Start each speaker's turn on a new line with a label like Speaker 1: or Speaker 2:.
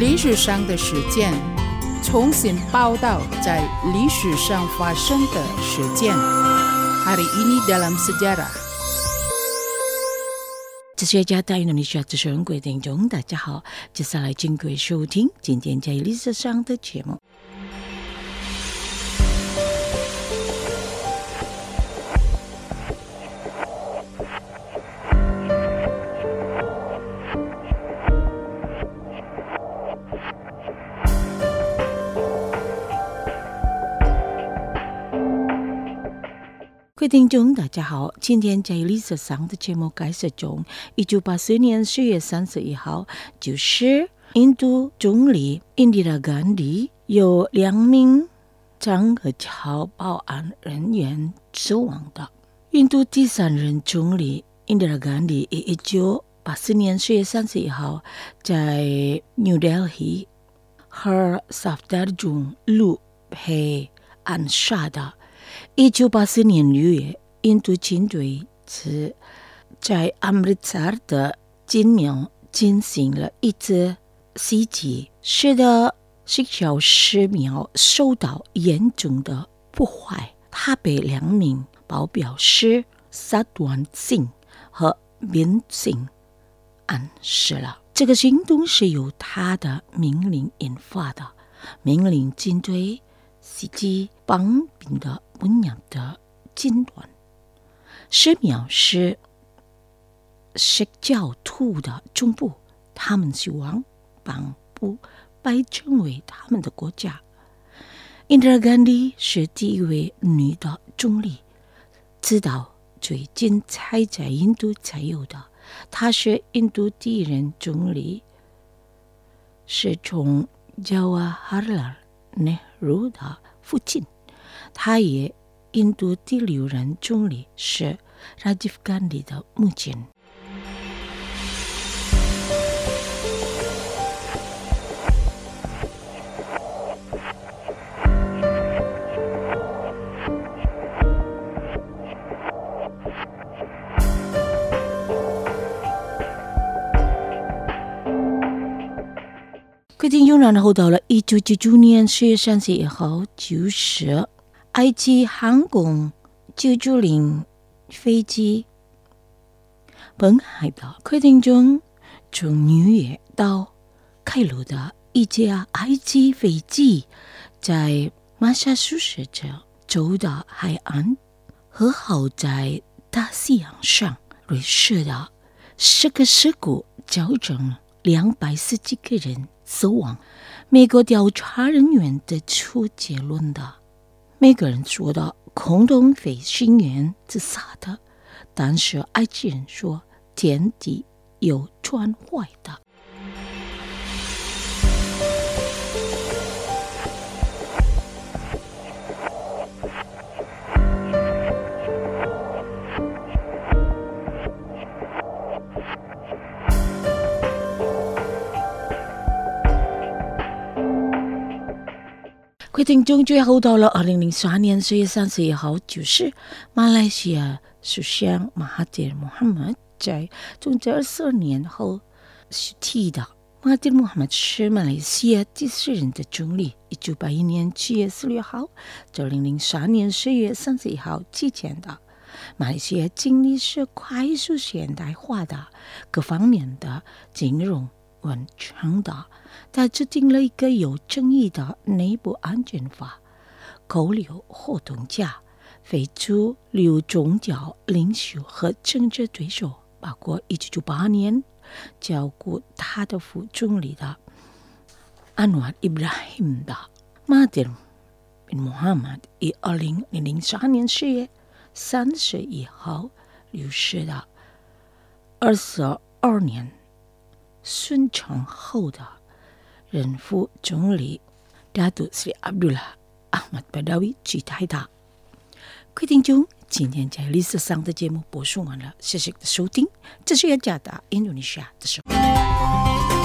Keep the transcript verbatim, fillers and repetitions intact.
Speaker 1: 历史上的事件，重新报道在历史上发生的事件。Hari ini dalam sejarah。
Speaker 2: 哲学家在 Indonesia 哲学人贵听众大家好，接下来请各位收听今天在历史上的节目。各位听众大家好，今天在历史上的节目开始中，一九八四年四月三十一号，就是印度总理印第拉甘地有两名张和桥保安人员死亡的。印度第三任总理印第拉甘地于一九八四年四月三十一号在 New Delhi 和萨福达中路被暗杀的。一九八四年六月，印度军队在 Amritsar 的金庙进行了一次袭击，使得释教寺庙受到严重的破坏。他被两名保镖师萨端辛和宾辛暗杀了。这个行动是由他的命令引发的，命令军队袭击邦兵的本雅的金段。寺庙是释教徒的中部，他们希望邦不被称为他们的国家。印第拉甘地是第一位女的总理，直到最近才在印度才有的。她是印度第一任总理，是从 Jawaharlal Nehru 的父亲。他也印度第六任总理，是 Rajiv Gandhi 的母亲。各位听众，然后到了一九九九年四月三十一号，就是埃及航空九九零飞机本海的。各位听众，从纽约到开罗的一架埃及飞机在马萨诸塞州的海岸和好在大西洋上瑞士的这个事故造成两百十几个人死亡。美国调查人员得出结论的，每个人说的空中飞行员自杀的，但是埃及人说天地有转坏的。各位听众，最后到了二零零三年四月三十一号，就是马来西亚首相马哈迪穆罕默德在从这二十二年后是提的。马哈迪穆罕默德是马来西亚第四任的总理，一九八一年七月十六号，二零零三年四月三十一号期间的。马来西亚经历是快速现代化的，各方面的金融完成的。他制定了一个有争议的内部安全法，扣留活动家，废除六宗教领袖和政治对手，包括一九九八年照顾他的副总理的安瓦伊布拉辛的。马哈迪宾穆罕默德于二零零三年四月三十一号流逝的，二十二年孙成后的任副总理大都是阿卜杜拉阿马巴达维取代他。各位听众，今天在历史上的节目播送完了，谢谢收听，这是雅加达印度尼西亚的时候。